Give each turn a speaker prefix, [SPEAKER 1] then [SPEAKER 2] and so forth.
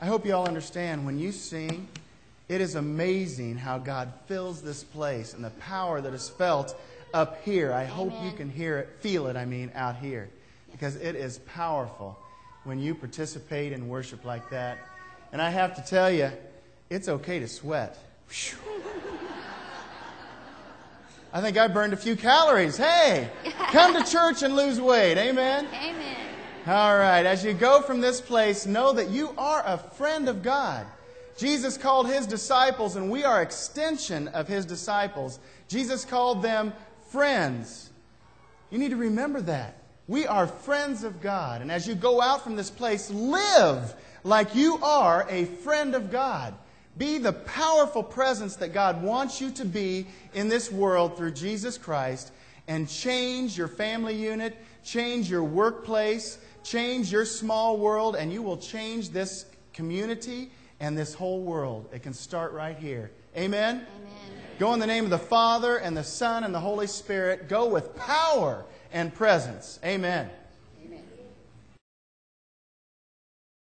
[SPEAKER 1] I hope you all understand when you sing, it is amazing how God fills this place and the power that is felt up here. I hope you can feel it out here. Because it is powerful when you participate in worship like that. And I have to tell you, it's okay to sweat. Whew. I think I burned a few calories. Hey, come to church and lose weight. Amen?
[SPEAKER 2] Amen.
[SPEAKER 1] All right, as you go from this place, know that you are a friend of God. Jesus called His disciples, and we are an extension of His disciples. Jesus called them friends. You need to remember that. We are friends of God. And as you go out from this place, live like you are a friend of God. Be the powerful presence that God wants you to be in this world through Jesus Christ, and change your family unit, change your workplace, change your small world, and you will change this community and this whole world. It can start right here. Amen?
[SPEAKER 2] Amen.
[SPEAKER 1] Go in the name of the Father and the Son and the Holy Spirit. Go with power and presence. Amen.